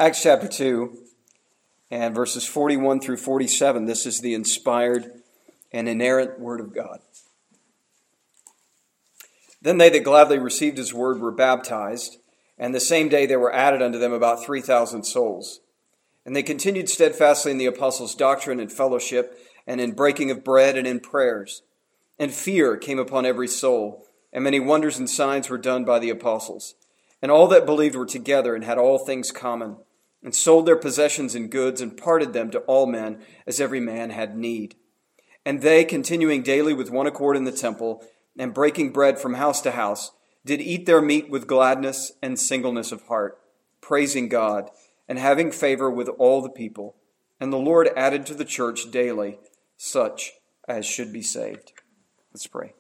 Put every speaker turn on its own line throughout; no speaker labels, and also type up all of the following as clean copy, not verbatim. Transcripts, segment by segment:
Acts chapter 2 and verses 41 through 47. This is the inspired and inerrant Word of God. Then they that gladly received his word were baptized, and the same day there were added unto them about 3,000 souls. And they continued steadfastly in the apostles' doctrine and fellowship, and in breaking of bread and in prayers. And fear came upon every soul, and many wonders and signs were done by the apostles. And all that believed were together and had all things common, and sold their possessions and goods, and parted them to all men, as every man had need. And they, continuing daily with one accord in the temple, and breaking bread from house to house, did eat their meat with gladness and singleness of heart, praising God, and having favor with all the people. And the Lord added to the church daily such as should be saved. Let's pray.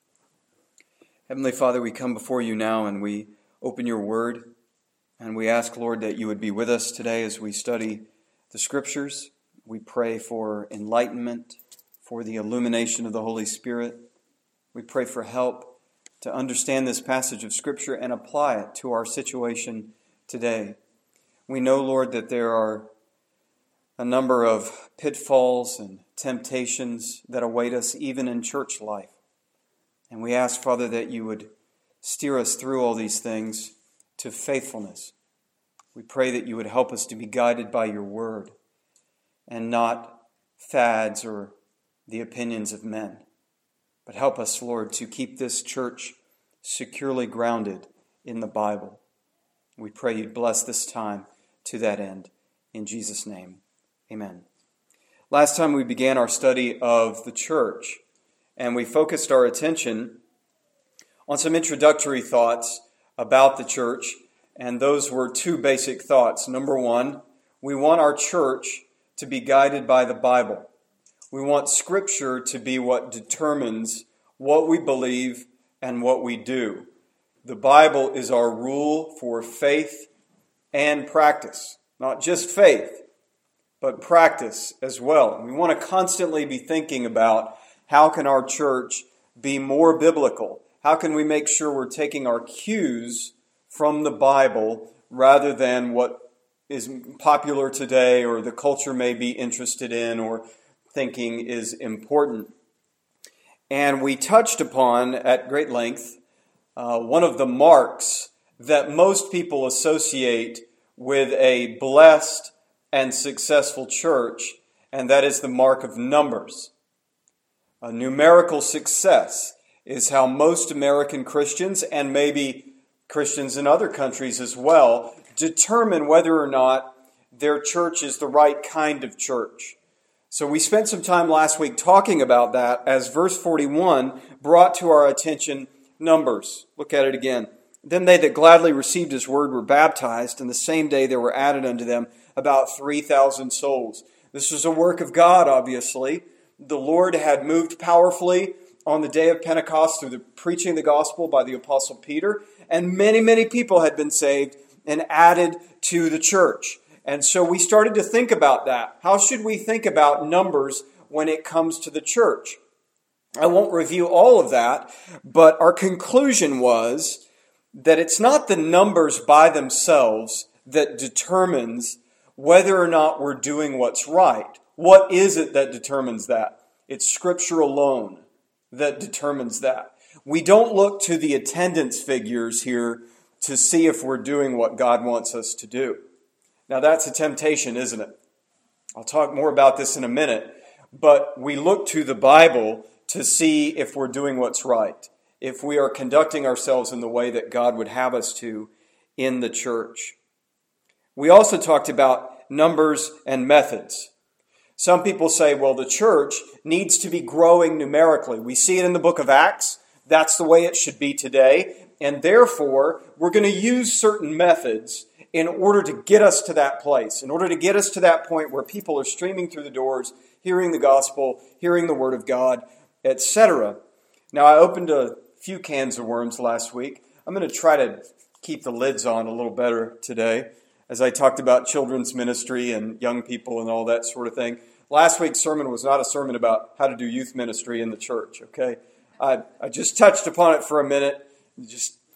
Heavenly Father, we come before you now and we open your word, and we ask, Lord, that you would be with us today as we study the Scriptures. We pray for enlightenment, for the illumination of the Holy Spirit. We pray for help to understand this passage of Scripture and apply it to our situation today. We know, Lord, that there are a number of pitfalls and temptations that await us even in church life. And we ask, Father, that you would steer us through all these things to faithfulness. We pray that you would help us to be guided by your word and not fads or the opinions of men. But help us, Lord, to keep this church securely grounded in the Bible. We pray you'd bless this time to that end. In Jesus' name, amen. Last time we began our study of the church, and we focused our attention on some introductory thoughts about the church, and those were two basic thoughts. Number one, we want our church to be guided by the Bible. We want Scripture to be what determines what we believe and what we do. The Bible is our rule for faith and practice. Not just faith, but practice as well. And we want to constantly be thinking about how can our church be more biblical? How can we make sure we're taking our cues from the Bible rather than what is popular today or the culture may be interested in or thinking is important? And we touched upon at great length one of the marks that most people associate with a blessed and successful church, and that is the mark of numbers. A numerical success is how most American Christians, and maybe Christians in other countries as well, determine whether or not their church is the right kind of church. So we spent some time last week talking about that as verse 41 brought to our attention numbers. Look at it again. Then they that gladly received his word were baptized, and the same day there were added unto them about 3,000 souls. This was a work of God, obviously. The Lord had moved powerfully on the day of Pentecost through the preaching of the gospel by the Apostle Peter, and many, many people had been saved and added to the church. And so we started to think about that. How should we think about numbers when it comes to the church? I won't review all of that, but our conclusion was that it's not the numbers by themselves that determines whether or not we're doing what's right. What is it that determines that? It's Scripture alone that determines that. We don't look to the attendance figures here to see if we're doing what God wants us to do. Now that's a temptation, isn't it? I'll talk more about this in a minute, but we look to the Bible to see if we're doing what's right, if we are conducting ourselves in the way that God would have us to in the church. We also talked about numbers and methods. Some people say, well, the church needs to be growing numerically. We see it in the book of Acts. That's the way it should be today. And therefore, we're going to use certain methods in order to get us to that place, in order to get us to that point where people are streaming through the doors, hearing the gospel, hearing the word of God, etc. Now, I opened a few cans of worms last week. I'm going to try to keep the lids on a little better today as I talked about children's ministry and young people and all that sort of thing. Last week's sermon was not a sermon about how to do youth ministry in the church, okay? I just touched upon it for a minute. Just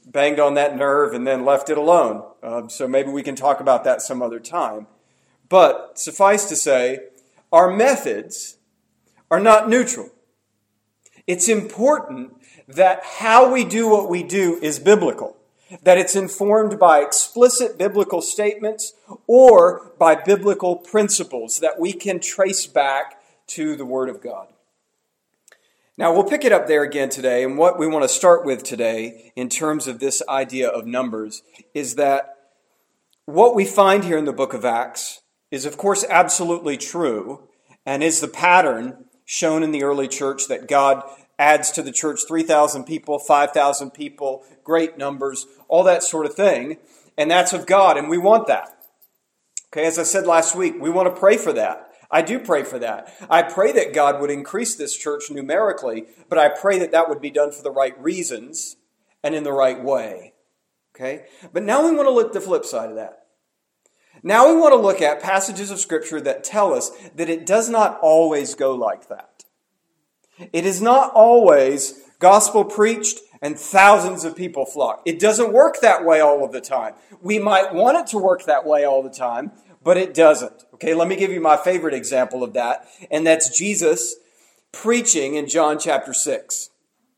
banged on that nerve and then left it alone. So maybe we can talk about that some other time. But suffice to say, our methods are not neutral. It's important that how we do what we do is biblical, that it's informed by explicit biblical statements or by biblical principles that we can trace back to the Word of God. Now, we'll pick it up there again today, and what we want to start with today in terms of this idea of numbers is that what we find here in the book of Acts is, of course, absolutely true and is the pattern shown in the early church that God adds to the church 3,000 people, 5,000 people, great numbers, all that sort of thing. And that's of God, and we want that. Okay, as I said last week, we want to pray for that. I do pray for that. I pray that God would increase this church numerically, but I pray that that would be done for the right reasons and in the right way. Okay? But now we want to look at the flip side of that. Now we want to look at passages of Scripture that tell us that it does not always go like that. It is not always gospel preached and thousands of people flock. It doesn't work that way all of the time. We might want it to work that way all the time, but it doesn't. Okay, let me give you my favorite example of that, and that's Jesus preaching in John chapter 6.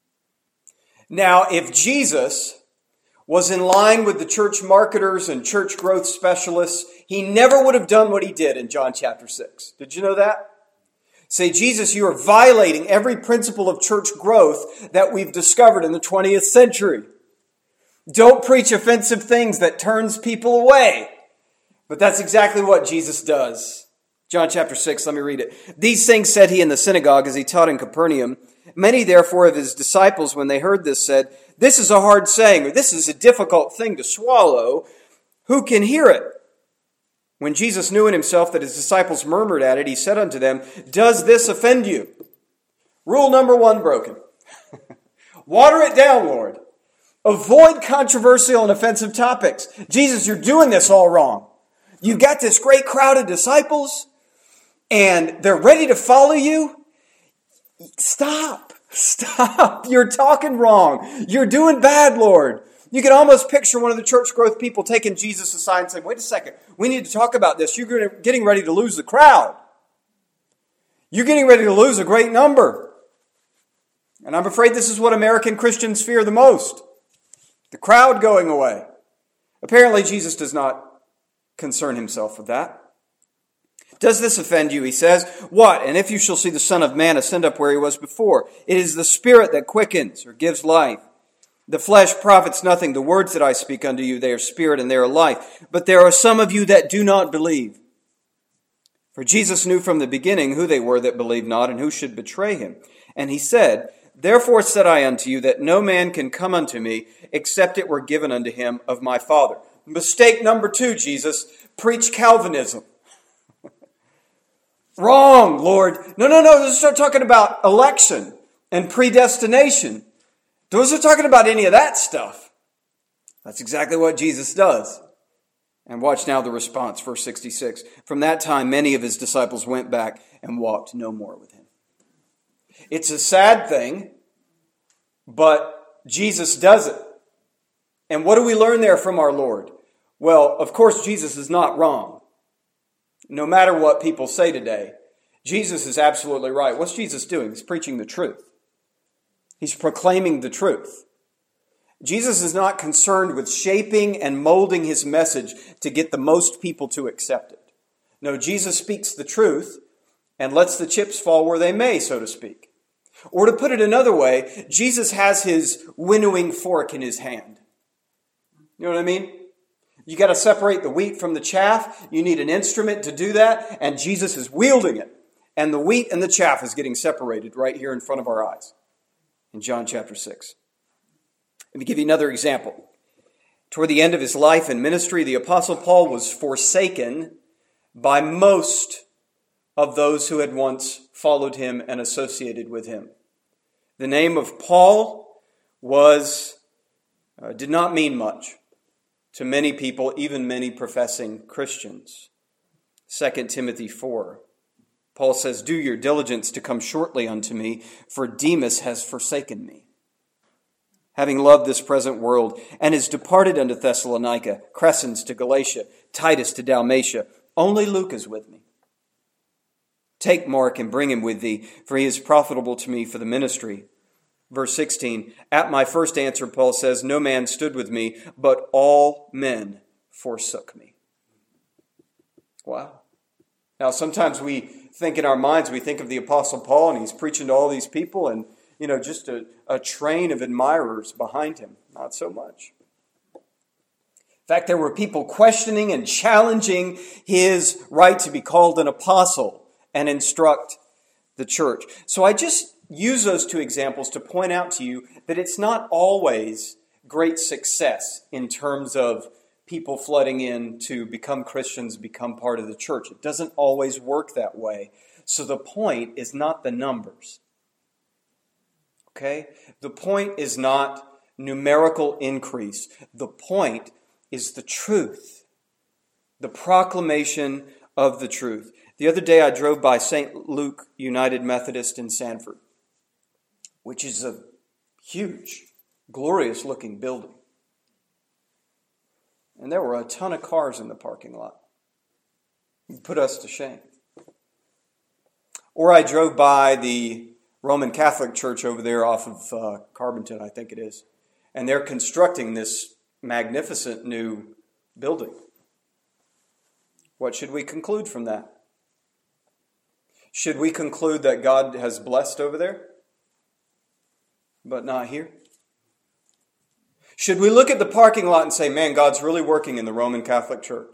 Now, if Jesus was in line with the church marketers and church growth specialists, he never would have done what he did in John chapter 6. Did you know that? Say, Jesus, you are violating every principle of church growth that we've discovered in the 20th century. Don't preach offensive things that turns people away. But that's exactly what Jesus does. John chapter 6, let me read it. These things said he in the synagogue as he taught in Capernaum. Many therefore of his disciples, when they heard this, said, this is a hard saying, or this is a difficult thing to swallow. Who can hear it? When Jesus knew in himself that his disciples murmured at it, he said unto them, does this offend you? Rule number 1 broken. Water it down, Lord. Avoid controversial and offensive topics. Jesus, you're doing this all wrong. You've got this great crowd of disciples, and they're ready to follow you. Stop. You're talking wrong. You're doing bad, Lord. You can almost picture one of the church growth people taking Jesus aside and saying, wait a second, we need to talk about this. You're getting ready to lose the crowd. You're getting ready to lose a great number. And I'm afraid this is what American Christians fear the most. The crowd going away. Apparently, Jesus does not concern himself with that. Does this offend you, he says? What? And if you shall see the Son of Man ascend up where he was before, it is the Spirit that quickens or gives life. The flesh profits nothing. The words that I speak unto you, they are spirit and they are life. But there are some of you that do not believe. For Jesus knew from the beginning who they were that believed not and who should betray him. And he said, therefore said I unto you that no man can come unto me except it were given unto him of my Father. Mistake number 2, Jesus. Preach Calvinism. Wrong, Lord. No. Let's start talking about election and predestination. Those are talking about any of that stuff. That's exactly what Jesus does. And watch now the response, verse 66. From that time, many of his disciples went back and walked no more with him. It's a sad thing, but Jesus does it. And what do we learn there from our Lord? Well, of course, Jesus is not wrong. No matter what people say today, Jesus is absolutely right. What's Jesus doing? He's preaching the truth. He's proclaiming the truth. Jesus is not concerned with shaping and molding his message to get the most people to accept it. No, Jesus speaks the truth and lets the chips fall where they may, so to speak. Or to put it another way, Jesus has his winnowing fork in his hand. You know what I mean? You got to separate the wheat from the chaff. You need an instrument to do that, and Jesus is wielding it. And the wheat and the chaff is getting separated right here in front of our eyes in John chapter 6. Let me give you another example. Toward the end of his life and ministry, the Apostle Paul was forsaken by most of those who had once followed him and associated with him. The name of Paul did not mean much to many people, even many professing Christians. 2 Timothy 4. Paul says, do your diligence to come shortly unto me, for Demas has forsaken me. having loved this present world, and is departed unto Thessalonica, Crescens to Galatia, Titus to Dalmatia. Only Luke is with me. Take Mark and bring him with thee, for he is profitable to me for the ministry. Verse 16, at my first answer, Paul says, no man stood with me, but all men forsook me. Wow. Now, sometimes we think in our minds, we think of the Apostle Paul, and he's preaching to all these people, and just a train of admirers behind him. Not so much. In fact, there were people questioning and challenging his right to be called an apostle and instruct the church. So I just use those two examples to point out to you that it's not always great success in terms of people flooding in to become Christians, become part of the church. It doesn't always work that way. So the point is not the numbers. Okay? The point is not numerical increase. The point is the truth. The proclamation of the truth. The other day I drove by St. Luke United Methodist in Sanford, which is a huge, glorious looking building. And there were a ton of cars in the parking lot. It put us to shame. Or I drove by the Roman Catholic Church over there off of Carbonton, I think it is. And they're constructing this magnificent new building. What should we conclude from that? Should we conclude that God has blessed over there, but not here? Should we look at the parking lot and say, man, God's really working in the Roman Catholic Church?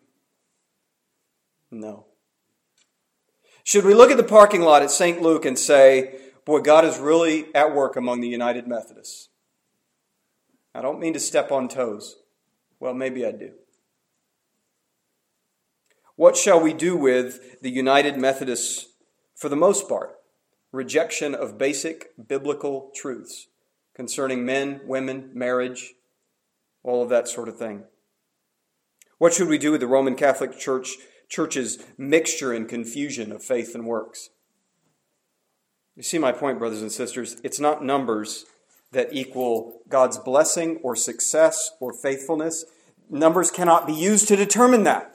No. Should we look at the parking lot at St. Luke and say, boy, God is really at work among the United Methodists? I don't mean to step on toes. Well, maybe I do. What shall we do with the United Methodists, for the most part, rejection of basic biblical truths concerning men, women, marriage, all of that sort of thing? What should we do with the Roman Catholic Church's mixture and confusion of faith and works? You see my point, brothers and sisters. It's not numbers that equal God's blessing or success or faithfulness. Numbers cannot be used to determine that.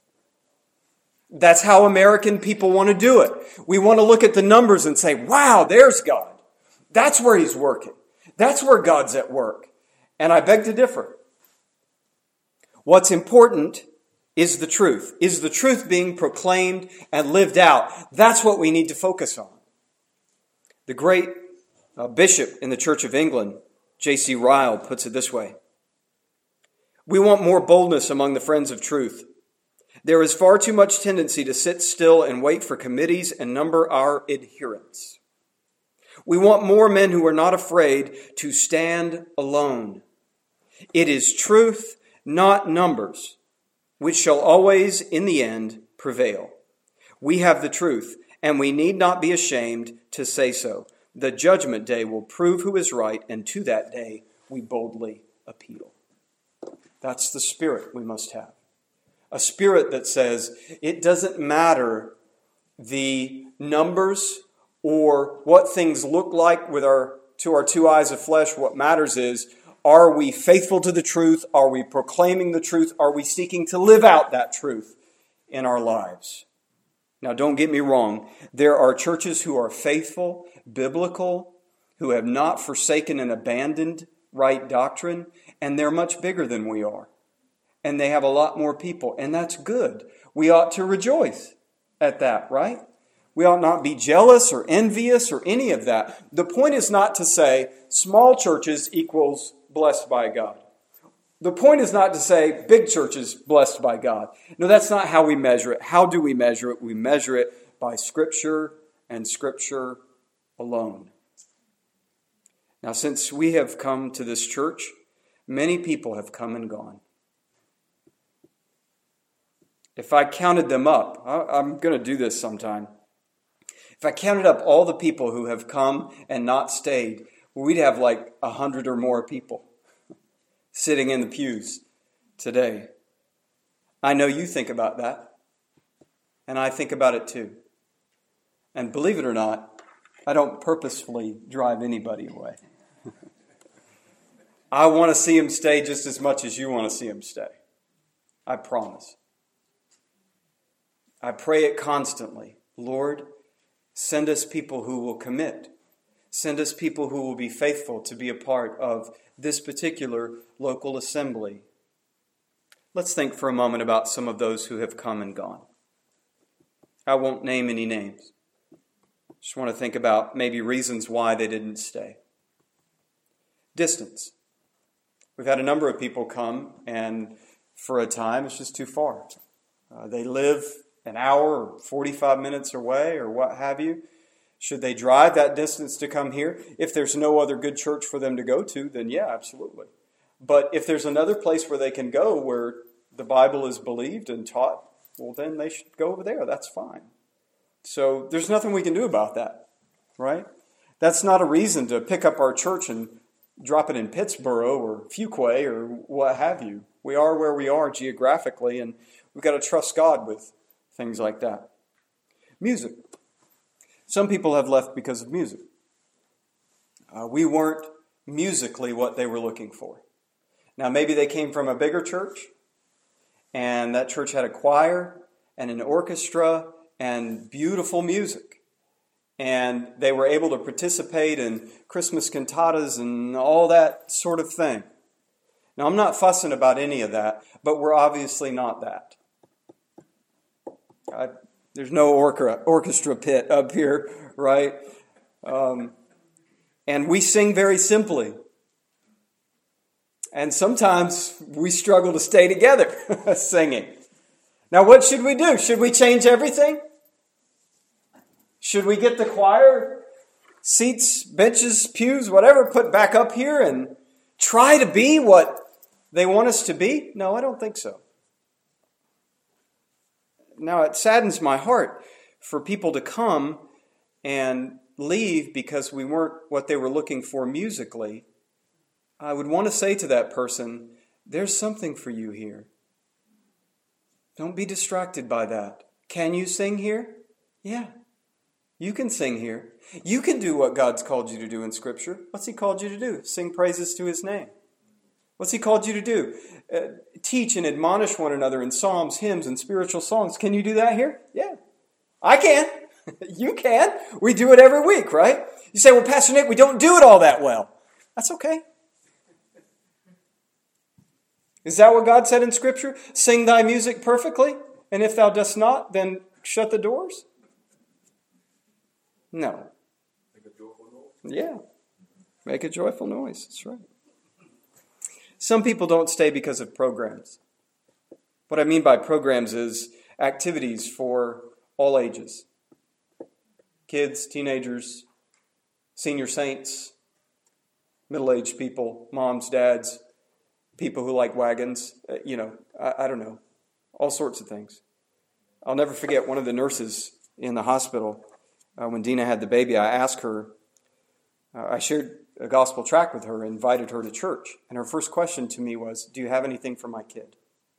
That's how American people want to do it. We want to look at the numbers and say, wow, there's God. That's where He's working. That's where God's at work. And I beg to differ. What's important is the truth. Is the truth being proclaimed and lived out? That's what we need to focus on. The great bishop in the Church of England, J.C. Ryle, puts it this way. We want more boldness among the friends of truth. There is far too much tendency to sit still and wait for committees and number our adherents. We want more men who are not afraid to stand alone. It is truth, not numbers, which shall always, in the end, prevail. We have the truth, and we need not be ashamed to say so. The judgment day will prove who is right, and to that day we boldly appeal. That's the spirit we must have. A spirit that says it doesn't matter the numbers or what things look like with our two eyes of flesh. What matters is, are we faithful to the truth? Are we proclaiming the truth? Are we seeking to live out that truth in our lives? Now, don't get me wrong. There are churches who are faithful, biblical, who have not forsaken and abandoned right doctrine, and they're much bigger than we are. And they have a lot more people, and that's good. We ought to rejoice at that, right? We ought not be jealous or envious or any of that. The point is not to say small churches equals blessed by God. The point is not to say big churches blessed by God. No, that's not how we measure it. How do we measure it? We measure it by Scripture and Scripture alone. Now, since we have come to this church, many people have come and gone. If I counted them up, I'm going to do this sometime. If I counted up all the people who have come and not stayed, we'd have like 100 or more people sitting in the pews today. I know you think about that, and I think about it too. And believe it or not, I don't purposefully drive anybody away. I want to see them stay just as much as you want to see them stay. I promise. I pray it constantly. Lord, send us people who will commit. Send us people who will be faithful to be a part of this particular local assembly. Let's think for a moment about some of those who have come and gone. I won't name any names. Just want to think about maybe reasons why they didn't stay. Distance. We've had a number of people come, and for a time it's just too far. They live an hour or 45 minutes away or what have you. Should they drive that distance to come here? If there's no other good church for them to go to, then yeah, absolutely. But if there's another place where they can go where the Bible is believed and taught, well, then they should go over there. That's fine. So there's nothing we can do about that, right? That's not a reason to pick up our church and drop it in Pittsburgh or Fuquay or what have you. We are where we are geographically, and we've got to trust God with things like that. Music. Some people have left because of music. We weren't musically what they were looking for. Now, maybe they came from a bigger church, and that church had a choir and an orchestra and beautiful music. And they were able to participate in Christmas cantatas and all that sort of thing. Now, I'm not fussing about any of that, but we're obviously not that. There's no orchestra pit up here, right? And we sing very simply. And sometimes we struggle to stay together singing. Now, what should we do? Should we change everything? Should we get the choir, seats, benches, pews, whatever, put back up here and try to be what they want us to be? No, I don't think so. Now, it saddens my heart for people to come and leave because we weren't what they were looking for musically. I would want to say to that person, there's something for you here. Don't be distracted by that. Can you sing here? Yeah, you can sing here. You can do what God's called you to do in Scripture. What's He called you to do? Sing praises to His name. What's He called you to do? Teach and admonish one another in psalms, hymns, and spiritual songs. Can you do that here? Yeah, I can. You can. We do it every week, right? You say, well, Pastor Nick, we don't do it all that well. That's okay. Is that what God said in Scripture? Sing thy music perfectly, and if thou dost not, then shut the doors? No.
Make a joyful noise.
Yeah. Make a joyful noise. That's right. Some people don't stay because of programs. What I mean by programs is activities for all ages. Kids, teenagers, senior saints, middle-aged people, moms, dads, people who like wagons, I don't know, all sorts of things. I'll never forget one of the nurses in the hospital, when Dina had the baby, I asked her, I shared a gospel tract with her, invited her to church, and her first question to me was, do you have anything for my kid?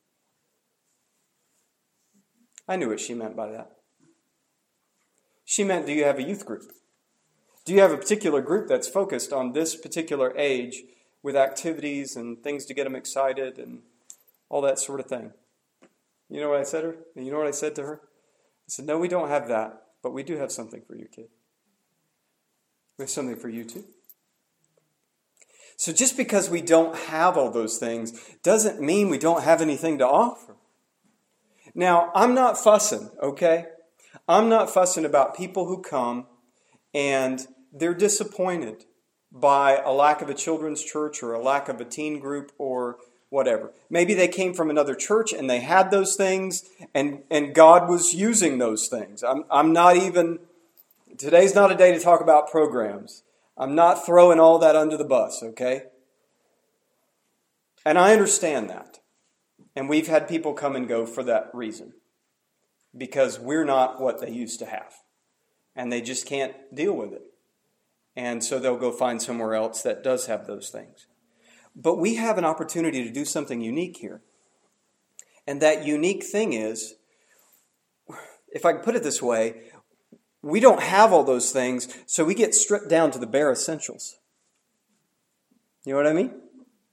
I knew what she meant by that. She meant, do you have a youth group? Do you have a particular group that's focused on this particular age with activities and things to get them excited and all that sort of thing? You know what I said to her? You know what I said to her? I said, no, we don't have that, but we do have something for your kid. We have something for you too. So just because we don't have all those things doesn't mean we don't have anything to offer. Now, I'm not fussing, okay? I'm not fussing about people who come and they're disappointed by a lack of a children's church or a lack of a teen group or whatever. Maybe they came from another church and they had those things and God was using those things. I'm not even, today's not a day to talk about programs. I'm not throwing all that under the bus, okay? And I understand that. And we've had people come and go for that reason. Because we're not what they used to have. And they just can't deal with it. And so they'll go find somewhere else that does have those things. But we have an opportunity to do something unique here. And that unique thing is, if I can put it this way, we don't have all those things, so we get stripped down to the bare essentials. You know what I mean?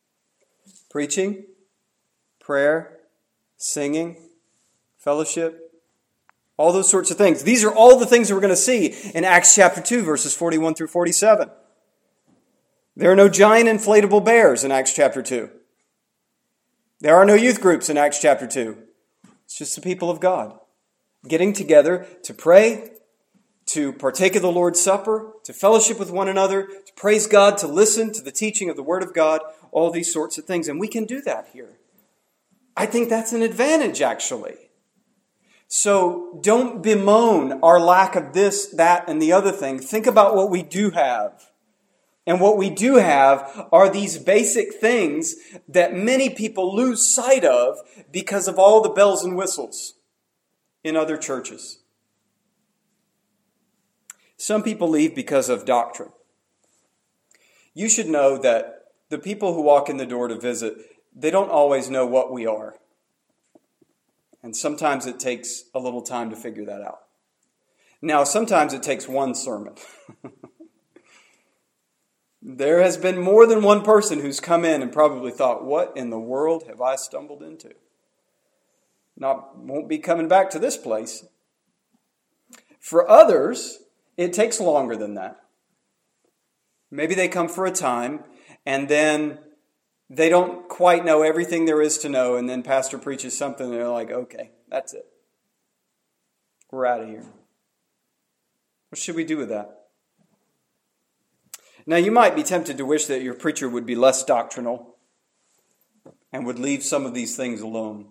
Preaching, prayer, singing, fellowship, all those sorts of things. These are all the things that we're going to see in Acts chapter 2, verses 41 through 47. There are no giant inflatable bears in Acts chapter 2. There are no youth groups in Acts chapter 2. It's just the people of God getting together to pray, to partake of the Lord's Supper, to fellowship with one another, to praise God, to listen to the teaching of the Word of God, all these sorts of things. And we can do that here. I think that's an advantage, actually. So don't bemoan our lack of this, that, and the other thing. Think about what we do have. And what we do have are these basic things that many people lose sight of because of all the bells and whistles in other churches. Some people leave because of doctrine. You should know that the people who walk in the door to visit, they don't always know what we are. And sometimes it takes a little time to figure that out. Now, sometimes it takes one sermon. There has been more than one person who's come in and probably thought, what in the world have I stumbled into? Won't be coming back to this place. For others, it takes longer than that. Maybe they come for a time and then they don't quite know everything there is to know, and then pastor preaches something and they're like, okay, that's it. We're out of here. What should we do with that? Now, you might be tempted to wish that your preacher would be less doctrinal and would leave some of these things alone.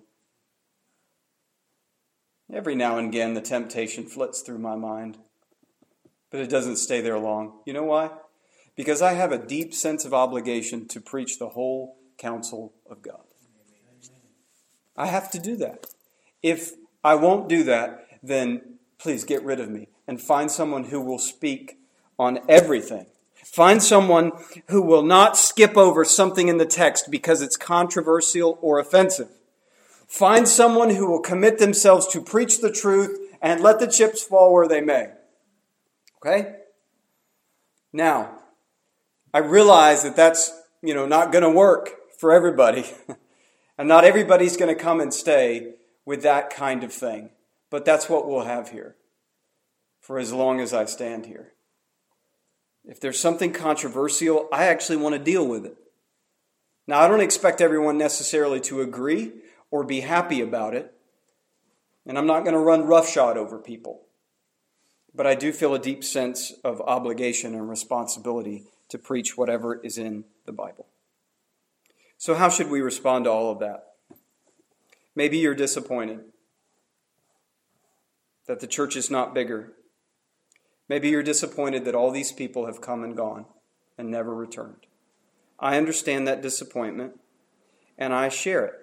Every now and again, the temptation flits through my mind, but it doesn't stay there long. You know why? Because I have a deep sense of obligation to preach the whole counsel of God. I have to do that. If I won't do that, then please get rid of me and find someone who will speak on everything. Find someone who will not skip over something in the text because it's controversial or offensive. Find someone who will commit themselves to preach the truth and let the chips fall where they may. Okay? Now, I realize that that's, not going to work for everybody. And not everybody's going to come and stay with that kind of thing. But that's what we'll have here for as long as I stand here. If there's something controversial, I actually want to deal with it. Now, I don't expect everyone necessarily to agree or be happy about it. And I'm not going to run roughshod over people. But I do feel a deep sense of obligation and responsibility to preach whatever is in the Bible. So how should we respond to all of that? Maybe you're disappointed that the church is not bigger. Maybe you're disappointed that all these people have come and gone and never returned. I understand that disappointment, and I share it.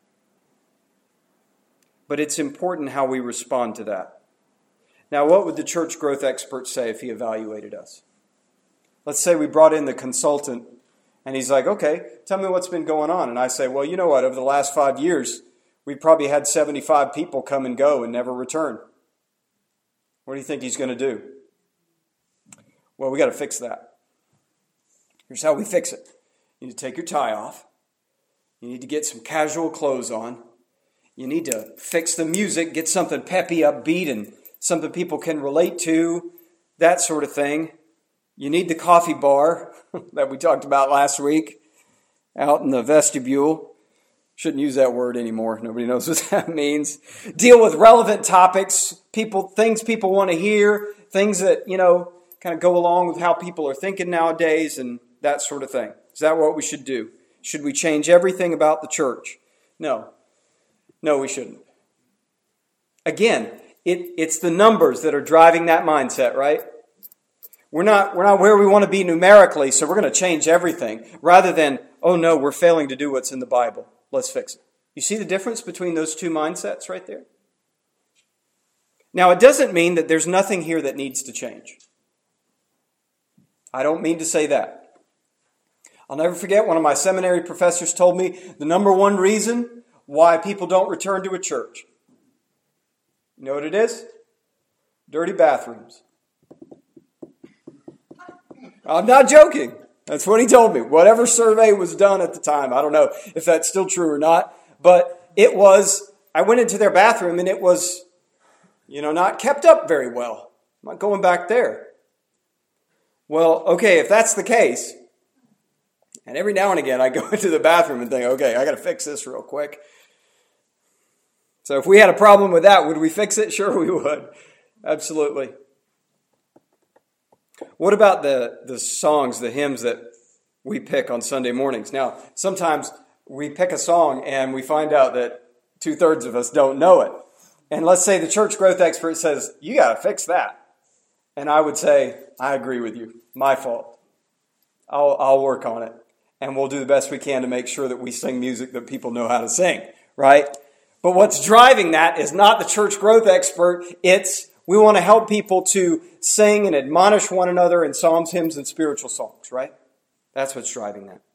But it's important how we respond to that. Now, what would the church growth expert say if he evaluated us? Let's say we brought in the consultant, and he's like, okay, tell me what's been going on. And I say, well, you know what? Over the last 5 years, we've probably had 75 people come and go and never return. What do you think he's going to do? Well, we got to fix that. Here's how we fix it. You need to take your tie off. You need to get some casual clothes on. You need to fix the music, get something peppy, upbeat, and something people can relate to, that sort of thing. You need the coffee bar that we talked about last week out in the vestibule. Shouldn't use that word anymore. Nobody knows what that means. Deal with relevant topics, things people want to hear, things that, kind of go along with how people are thinking nowadays and that sort of thing. Is that what we should do? Should we change everything about the church? No. No, we shouldn't. Again, it's the numbers that are driving that mindset, right? We're not where we want to be numerically, so we're going to change everything. Rather than, oh no, we're failing to do what's in the Bible. Let's fix it. You see the difference between those two mindsets right there? Now, it doesn't mean that there's nothing here that needs to change. I don't mean to say that. I'll never forget one of my seminary professors told me the number one reason why people don't return to a church. You know what it is? Dirty bathrooms. I'm not joking. That's what he told me. Whatever survey was done at the time. I don't know if that's still true or not. But it was, I went into their bathroom and it was, not kept up very well. I'm not going back there. Well, okay, if that's the case, and every now and again I go into the bathroom and think, okay, I got to fix this real quick. So if we had a problem with that, would we fix it? Sure we would. Absolutely. What about the songs, the hymns that we pick on Sunday mornings? Now, sometimes we pick a song and we find out that 2/3 of us don't know it. And let's say the church growth expert says, you got to fix that. And I would say, I agree with you. My fault. I'll work on it. And we'll do the best we can to make sure that we sing music that people know how to sing, right? But what's driving that is not the church growth expert. It's we want to help people to sing and admonish one another in psalms, hymns, and spiritual songs, right? That's what's driving that.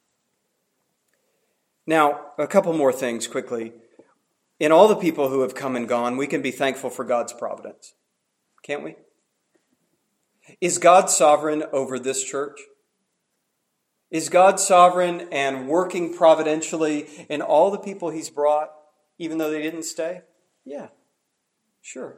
Now, a couple more things quickly. In all the people who have come and gone, we can be thankful for God's providence. Can't we? Is God sovereign over this church? Is God sovereign and working providentially in all the people he's brought, even though they didn't stay? Yeah, sure.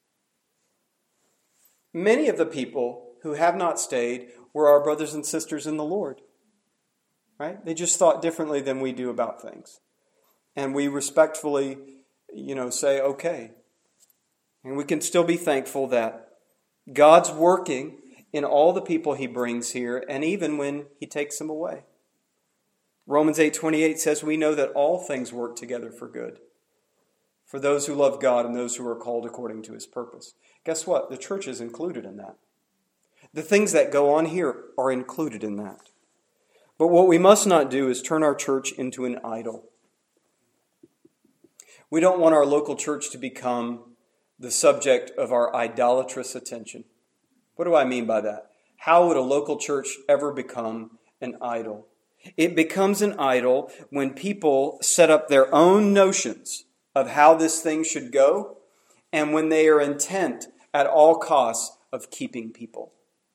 Many of the people who have not stayed were our brothers and sisters in the Lord. Right? They just thought differently than we do about things. And we respectfully, say, okay. And we can still be thankful that God's working in all the people he brings here, and even when he takes them away. Romans 8:28 says, we know that all things work together for good, for those who love God and those who are called according to his purpose. Guess what? The church is included in that. The things that go on here are included in that. But what we must not do is turn our church into an idol. We don't want our local church to become the subject of our idolatrous attention. What do I mean by that? How would a local church ever become an idol? It becomes an idol when people set up their own notions of how this thing should go, and when they are intent at all costs of keeping people.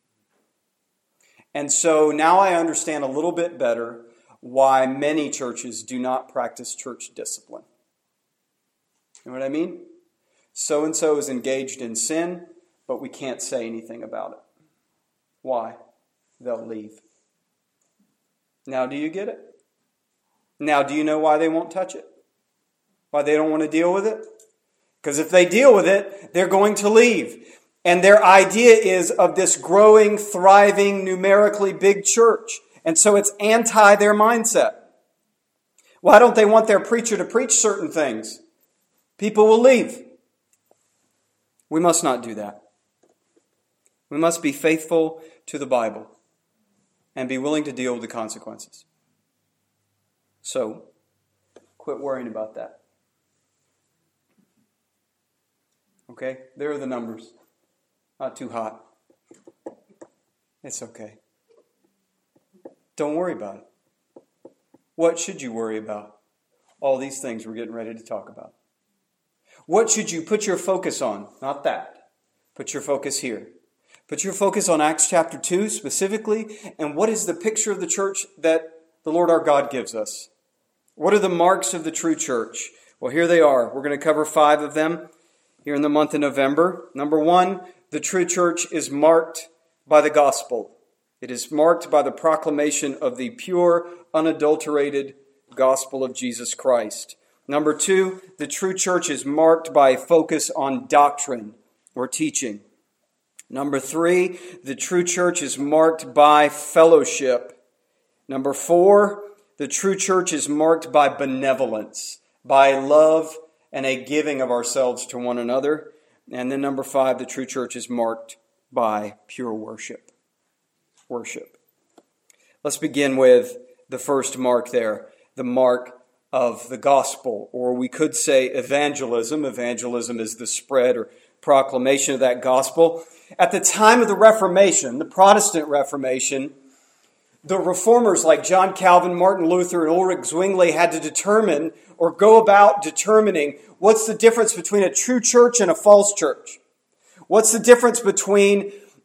And so now I understand a little bit better why many churches do not practice church discipline. You know what I mean? So-and-so is engaged in sin, but we can't say anything about it. Why? They'll leave. Now do you get it? Now do you know why they won't touch it? Why they don't want to deal with it? Because if they deal with it, they're going to leave. And their idea is of this growing, thriving, numerically big church. And so it's anti their mindset. Why don't they want their preacher to preach certain things? People will leave. We must not do that. We must be faithful to the Bible and be willing to deal with the consequences. So, quit worrying about that. Okay? There are the numbers. Not too hot. It's okay. Don't worry about it. What should you worry about? All these things we're getting ready to talk about. What should you put your focus on? Not that. Put your focus here. Put your focus on Acts chapter 2 specifically, and what is the picture of the church that the Lord our God gives us? What are the marks of the true church? Well, here they are. We're going to cover 5 of them here in the month of November. Number 1, the true church is marked by the gospel. It is marked by the proclamation of the pure, unadulterated gospel of Jesus Christ. Number 2, the true church is marked by a focus on doctrine or teaching. Number 3, the true church is marked by fellowship. Number 4, the true church is marked by benevolence, by love and a giving of ourselves to one another. And then number 5, the true church is marked by pure worship. Worship. Let's begin with the first mark there, the mark of the gospel, or we could say evangelism. Evangelism is the spread or proclamation of that gospel. At the time of the Reformation, the Protestant Reformation, the reformers like John Calvin, Martin Luther, and Ulrich Zwingli had to determine or go about determining what's the difference between a true church and a false church. What's the difference between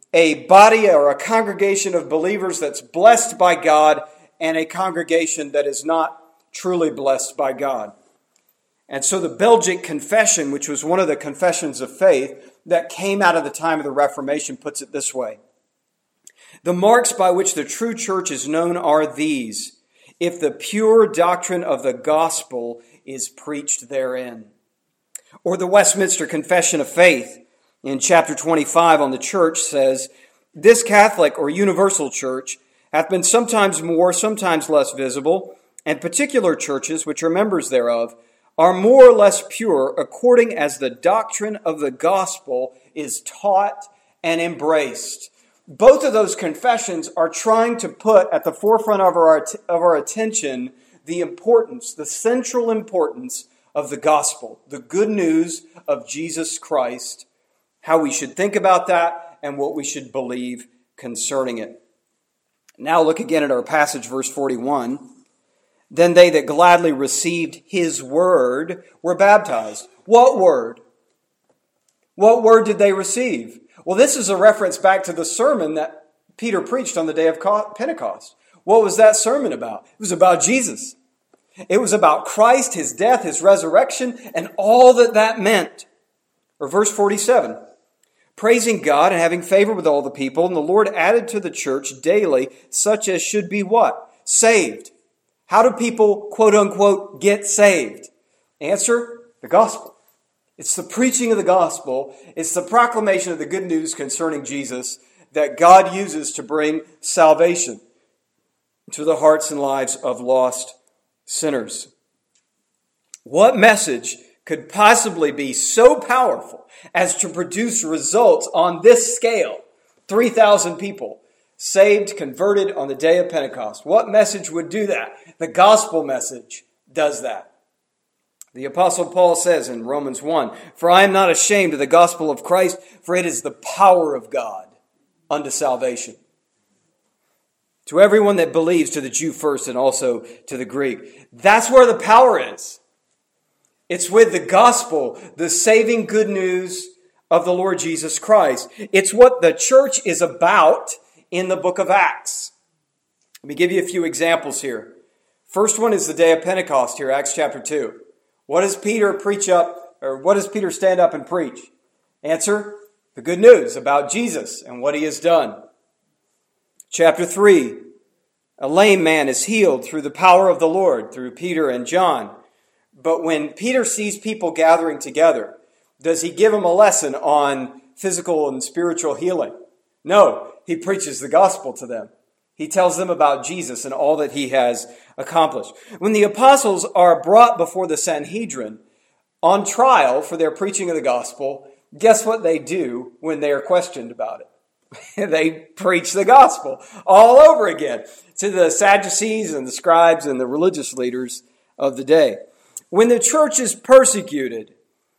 a body or a congregation of believers that's blessed by God and a congregation that is not truly blessed by God. And so the Belgic Confession, which was one of the confessions of faith that came out of the time of the Reformation, puts it this way. The marks by which the true church is known are these: if the pure doctrine of the gospel is preached therein. Or the Westminster Confession of Faith in chapter 25 on the church says, this Catholic or universal church hath been sometimes more, sometimes less visible, and particular churches, which are members thereof, are more or less pure according as the doctrine of the gospel is taught and embraced. Both of those confessions are trying to put at the forefront of our attention the importance, the central importance of the gospel, the good news of Jesus Christ, how we should think about that, and what we should believe concerning it. Now look again at our passage, verse 41. Then they that gladly received his word were baptized. What word? What word did they receive? Well, this is a reference back to the sermon that Peter preached on the day of Pentecost. What was that sermon about? It was about Jesus. It was about Christ, his death, his resurrection, and all that that meant. Or verse 47. Praising God and having favor with all the people, and the Lord added to the church daily such as should be what? Saved. How do people, quote unquote, get saved? Answer, the gospel. It's the preaching of the gospel. It's the proclamation of the good news concerning Jesus that God uses to bring salvation to the hearts and lives of lost sinners. What message could possibly be so powerful as to produce results on this scale? 3,000 people saved, converted on the day of Pentecost. What message would do that? The gospel message does that. The Apostle Paul says in Romans 1, for I am not ashamed of the gospel of Christ, for it is the power of God unto salvation. To everyone that believes, to the Jew first and also to the Greek. That's where the power is. It's with the gospel, the saving good news of the Lord Jesus Christ. It's what the church is about in the book of Acts. Let me give you a few examples here. First one is the day of Pentecost here, Acts chapter 2. What does Peter what does Peter stand up and preach? Answer, the good news about Jesus and what he has done. Chapter 3, a lame man is healed through the power of the Lord, through Peter and John. But when Peter sees people gathering together, does he give them a lesson on physical and spiritual healing? No, he preaches the gospel to them. He tells them about Jesus and all that he has accomplished. When the apostles are brought before the Sanhedrin on trial for their preaching of the gospel, guess what they do when they are questioned about it? They preach the gospel all over again to the Sadducees and the scribes and the religious leaders of the day. When the church is persecuted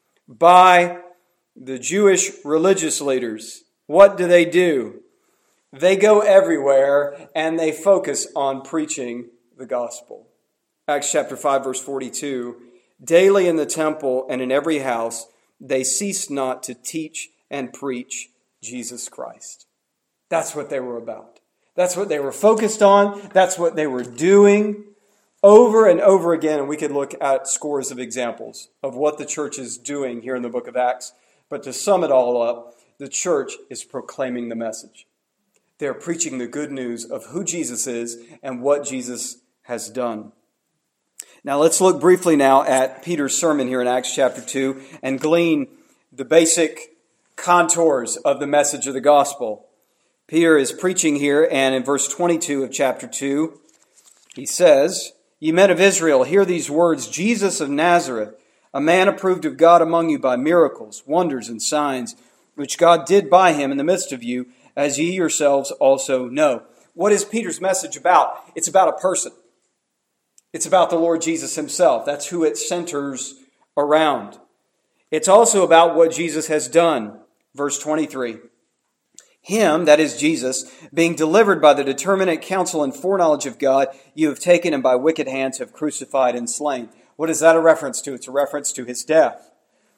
by the Jewish religious leaders, what do? They go everywhere and they focus on preaching the gospel. Acts chapter 5, verse 42, daily in the temple and in every house, they ceased not to teach and preach Jesus Christ. That's what they were about. That's what they were focused on. That's what they were doing over and over again. And we could look at scores of examples of what the church is doing here in the book of Acts. But to sum it all up, the church is proclaiming the message. They're preaching the good news of who Jesus is and what Jesus has done. Now let's look briefly now at Peter's sermon here in Acts chapter 2 and glean the basic contours of the message of the gospel. Peter is preaching here, and in verse 22 of chapter 2, he says, Ye men of Israel, hear these words, Jesus of Nazareth, a man approved of God among you by miracles, wonders, and signs, which God did by him in the midst of you, as ye yourselves also know. What is Peter's message about? It's about a person. It's about the Lord Jesus himself. That's who it centers around. It's also about what Jesus has done. Verse 23. Him, that is Jesus, being delivered by the determinate counsel and foreknowledge of God, you have taken and by wicked hands have crucified and slain. What is that a reference to? It's a reference to his death.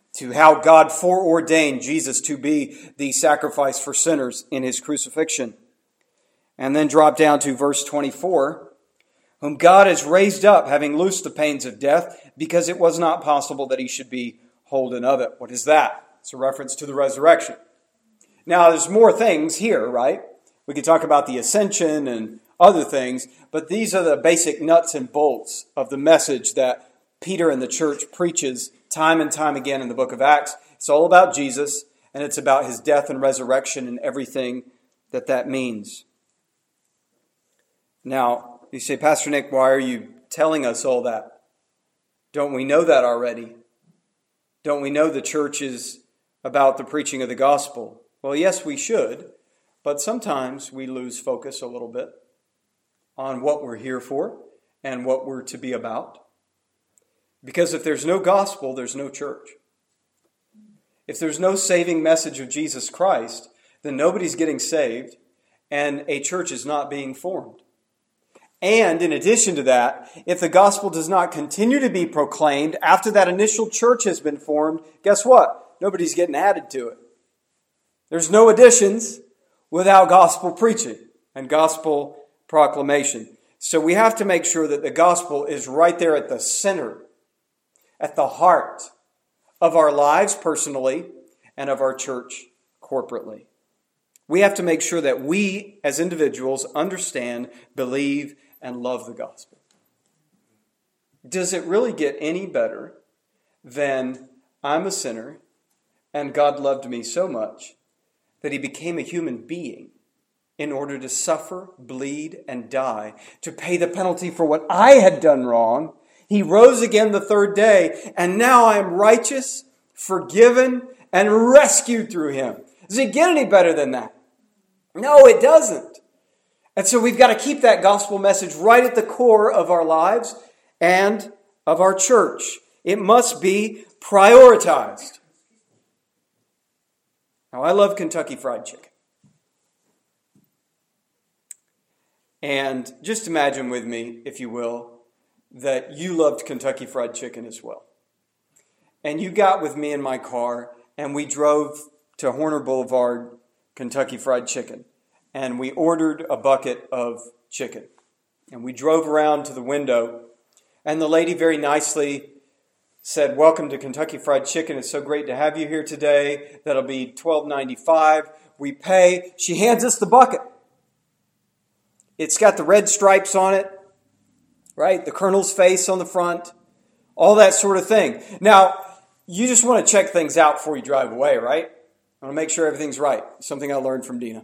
to how God foreordained Jesus to be the sacrifice for sinners in his crucifixion. And then drop down to verse 24, whom God has raised up, having loosed the pains of death, because it was not possible that he should be holden of it. What is that? It's a reference to the resurrection. Now, there's more things here, right? We could talk about the ascension and other things, but these are the basic nuts and bolts of the message that Peter and the church preaches time and time again in the book of Acts. It's all about Jesus, and it's about his death and resurrection and everything that means. Now, you say, Pastor Nick, why are you telling us all that? Don't we know that already? Don't we know the church is about the preaching of the gospel? Well, yes, we should, but sometimes we lose focus a little bit on what we're here for and what we're to be about. Because if there's no gospel, there's no church. If there's no saving message of Jesus Christ, then nobody's getting saved and a church is not being formed. And in addition to that, if the gospel does not continue to be proclaimed after that initial church has been formed, guess what? Nobody's getting added to it. There's no additions without gospel preaching and gospel proclamation. So we have to make sure that the gospel is right there at the center, at the heart of our lives personally and of our church corporately. We have to make sure that we as individuals understand, believe, and love the gospel. Does it really get any better than I'm a sinner and God loved me so much that he became a human being in order to suffer, bleed, and die to pay the penalty for what I had done wrong? He rose again the third day, and now I am righteous, forgiven, and rescued through him. Does it get any better than that? No, it doesn't. And so we've got to keep that gospel message right at the core of our lives and of our church. It must be prioritized. Now, I love Kentucky Fried Chicken. And just imagine with me, if you will, that you loved Kentucky Fried Chicken as well. And you got with me in my car, and we drove to Horner Boulevard, Kentucky Fried Chicken. And we ordered a bucket of chicken. And we drove around to the window, and the lady very nicely said, "Welcome to Kentucky Fried Chicken. It's so great to have you here today. That'll be $12.95. We pay." She hands us the bucket. It's got the red stripes on it, right? The Colonel's face on the front, all that sort of thing. Now, you just want to check things out before you drive away, right? I want to make sure everything's right. Something I learned from Dina.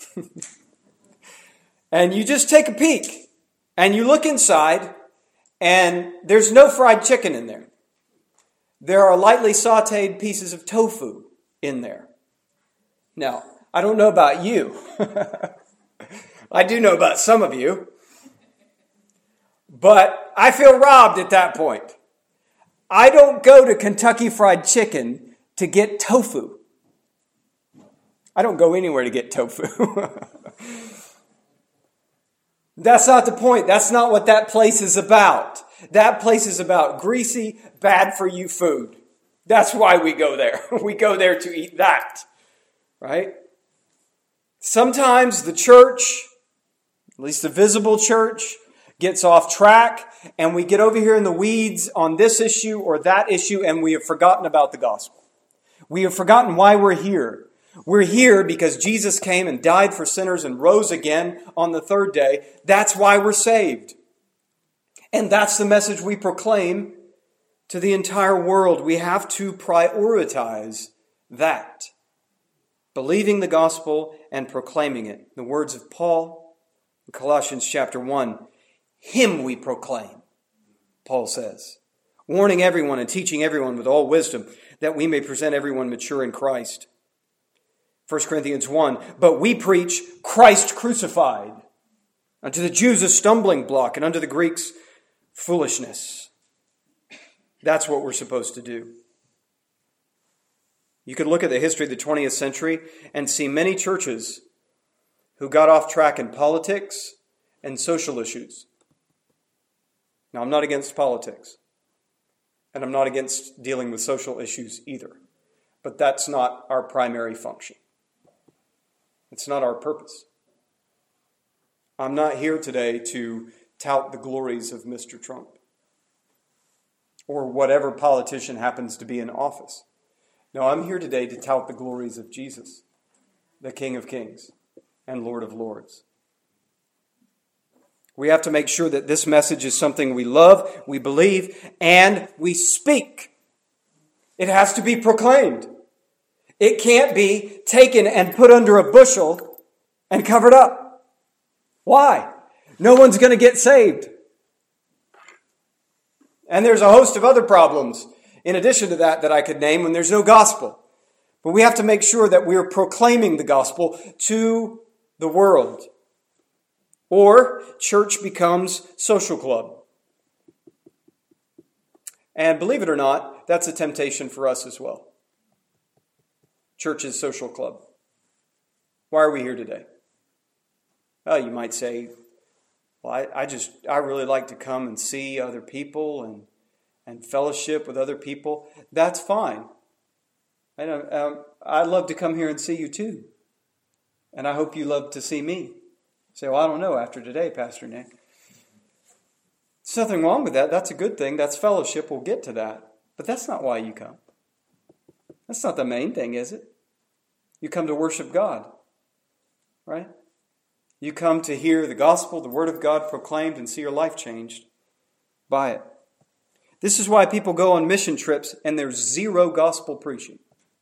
And you just take a peek, and you look inside, and there's no fried chicken in there. There are lightly sauteed pieces of tofu in there. Now, I don't know about you. I do know about some of you. But I feel robbed at that point. I don't go to Kentucky Fried Chicken to get tofu. I don't go anywhere to get tofu. That's not the point. That's not what that place is about. That place is about greasy, bad-for-you food. That's why we go there. We go there to eat that, right? Sometimes the church, at least the visible church, gets off track, and we get over here in the weeds on this issue or that issue, and we have forgotten about the gospel. We have forgotten why we're here. We're here because Jesus came and died for sinners and rose again on the third day. That's why we're saved. And that's the message we proclaim to the entire world. We have to prioritize that. Believing the gospel and proclaiming it. The words of Paul in Colossians chapter 1. Him we proclaim, Paul says. Warning everyone and teaching everyone with all wisdom, that we may present everyone mature in Christ. 1 Corinthians 1, but we preach Christ crucified, unto the Jews a stumbling block, and unto the Greeks foolishness. That's what we're supposed to do. You could look at the history of the 20th century and see many churches who got off track in politics and social issues. Now, I'm not against politics. And I'm not against dealing with social issues either. But that's not our primary function. It's not our purpose. I'm not here today to tout the glories of Mr. Trump or whatever politician happens to be in office. No, I'm here today to tout the glories of Jesus, the King of Kings and Lord of Lords. We have to make sure that this message is something we love, we believe, and we speak. It has to be proclaimed. It can't be taken and put under a bushel and covered up. Why? No one's going to get saved. And there's a host of other problems in addition to that I could name when there's no gospel. But we have to make sure that we're proclaiming the gospel to the world. Or church becomes social club. And believe it or not, that's a temptation for us as well. Church is social club. Why are we here today? Well, you might say, well, I really like to come and see other people and fellowship with other people. That's fine. I'd love to come here and see you too. And I hope you love to see me. Say, well, I don't know after today, Pastor Nick. There's nothing wrong with that. That's a good thing. That's fellowship. We'll get to that. But that's not why you come. That's not the main thing, is it? You come to worship God, right? You come to hear the gospel, the word of God proclaimed, and see your life changed by it. This is why people go on mission trips and there's zero gospel preaching.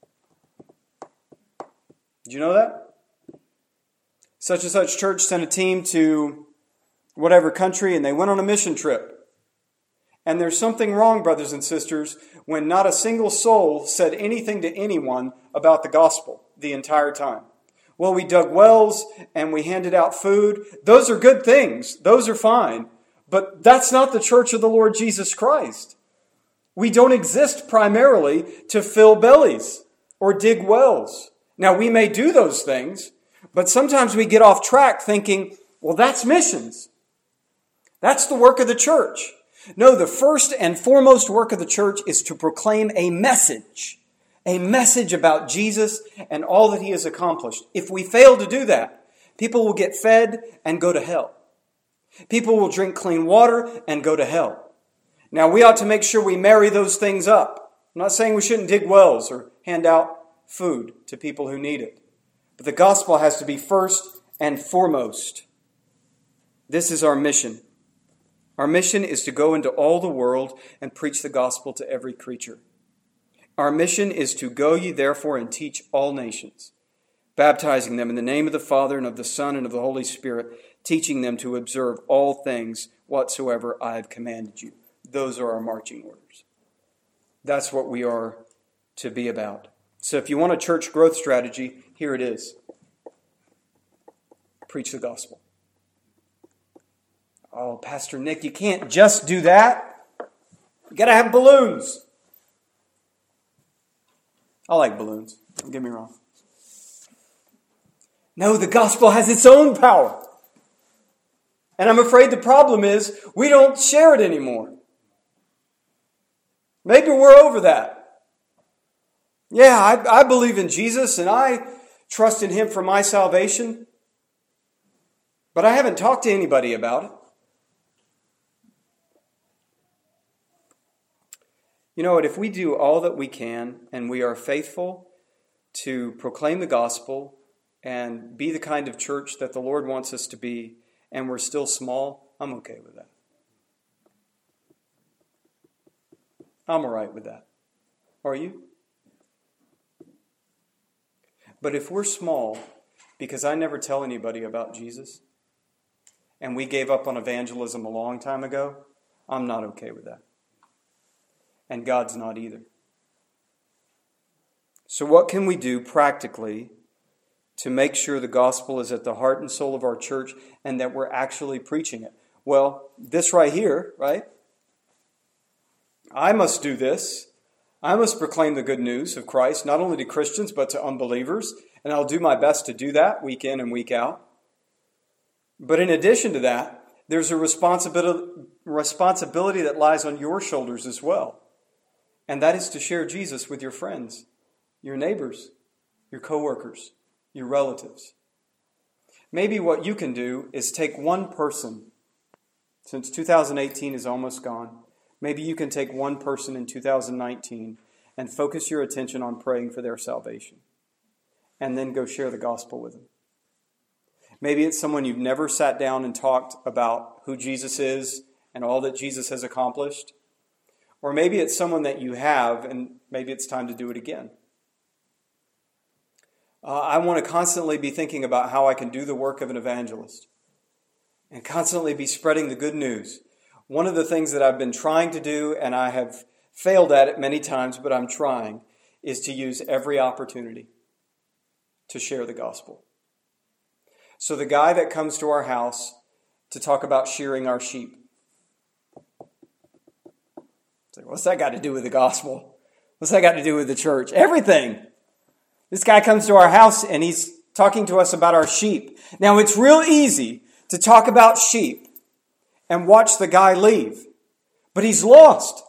Did you know that? Such and such church sent a team to whatever country and they went on a mission trip. And there's something wrong, brothers and sisters, when not a single soul said anything to anyone about the gospel the entire time. Well, we dug wells and we handed out food. Those are good things. Those are fine. But that's not the church of the Lord Jesus Christ. We don't exist primarily to fill bellies or dig wells. Now, we may do those things, but sometimes we get off track thinking, well, that's missions. That's the work of the church. No, the first and foremost work of the church is to proclaim a message about Jesus and all that he has accomplished. If we fail to do that, people will get fed and go to hell. People will drink clean water and go to hell. Now, we ought to make sure we marry those things up. I'm not saying we shouldn't dig wells or hand out food to people who need it. But the gospel has to be first and foremost. This is our mission. Our mission is to go into all the world and preach the gospel to every creature. Our mission is to go ye therefore and teach all nations, baptizing them in the name of the Father and of the Son and of the Holy Spirit, teaching them to observe all things whatsoever I have commanded you. Those are our marching orders. That's what we are to be about. So if you want a church growth strategy, here it is. Preach the gospel. Oh, Pastor Nick, you can't just do that. You got to have balloons. I like balloons. Don't get me wrong. No, the gospel has its own power. And I'm afraid the problem is we don't share it anymore. Maybe we're over that. Yeah, I believe in Jesus and I trust in him for my salvation. But I haven't talked to anybody about it. You know what? If we do all that we can and we are faithful to proclaim the gospel and be the kind of church that the Lord wants us to be, and we're still small, I'm okay with that. I'm all right with that. Are you? But if we're small, because I never tell anybody about Jesus, and we gave up on evangelism a long time ago, I'm not okay with that. And God's not either. So what can we do practically to make sure the gospel is at the heart and soul of our church and that we're actually preaching it? Well, this right here, right? I must do this. I must proclaim the good news of Christ, not only to Christians, but to unbelievers. And I'll do my best to do that week in and week out. But in addition to that, there's a responsibility that lies on your shoulders as well. And that is to share Jesus with your friends, your neighbors, your coworkers, your relatives. Maybe what you can do is take one person, since 2018 is almost gone, maybe you can take one person in 2019 and focus your attention on praying for their salvation. And then go share the gospel with them. Maybe it's someone you've never sat down and talked about who Jesus is and all that Jesus has accomplished. Or maybe it's someone that you have, and maybe it's time to do it again. I want to constantly be thinking about how I can do the work of an evangelist and constantly be spreading the good news. One of the things that I've been trying to do, and I have failed at it many times, but I'm trying, is to use every opportunity to share the gospel. So the guy that comes to our house to talk about shearing our sheep, what's that got to do with the gospel? What's that got to do with the church? Everything. This guy comes to our house and he's talking to us about our sheep. Now, it's real easy to talk about sheep and watch the guy leave, but he's lost.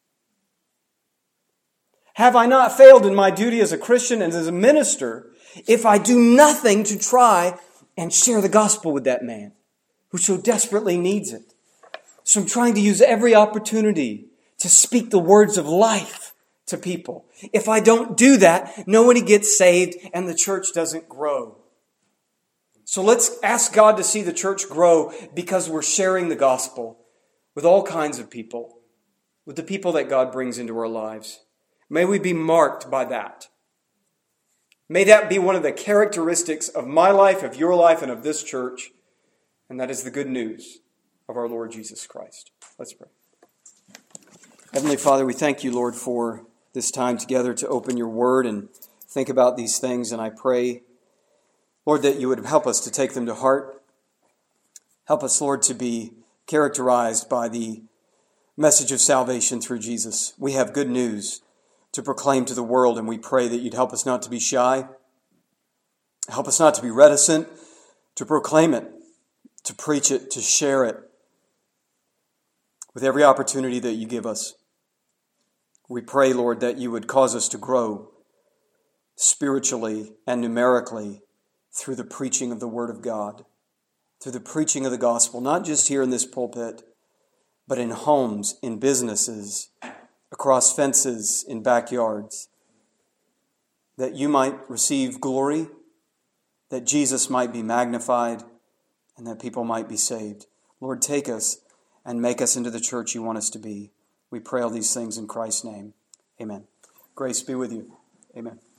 Have I not failed in my duty as a Christian and as a minister if I do nothing to try and share the gospel with that man who so desperately needs it? So I'm trying to use every opportunity to speak the words of life to people. If I don't do that, nobody gets saved and the church doesn't grow. So let's ask God to see the church grow because we're sharing the gospel with all kinds of people, with the people that God brings into our lives. May we be marked by that. May that be one of the characteristics of my life, of your life, and of this church. And that is the good news of our Lord Jesus Christ. Let's pray. Heavenly Father, we thank you, Lord, for this time together to open your word and think about these things. And I pray, Lord, that you would help us to take them to heart. Help us, Lord, to be characterized by the message of salvation through Jesus. We have good news to proclaim to the world, and we pray that you'd help us not to be shy. Help us not to be reticent to proclaim it, to preach it, to share it with every opportunity that you give us. We pray, Lord, that you would cause us to grow spiritually and numerically through the preaching of the Word of God, through the preaching of the gospel, not just here in this pulpit, but in homes, in businesses, across fences, in backyards, that you might receive glory, that Jesus might be magnified, and that people might be saved. Lord, take us and make us into the church you want us to be. We pray all these things in Christ's name. Amen. Grace be with you. Amen.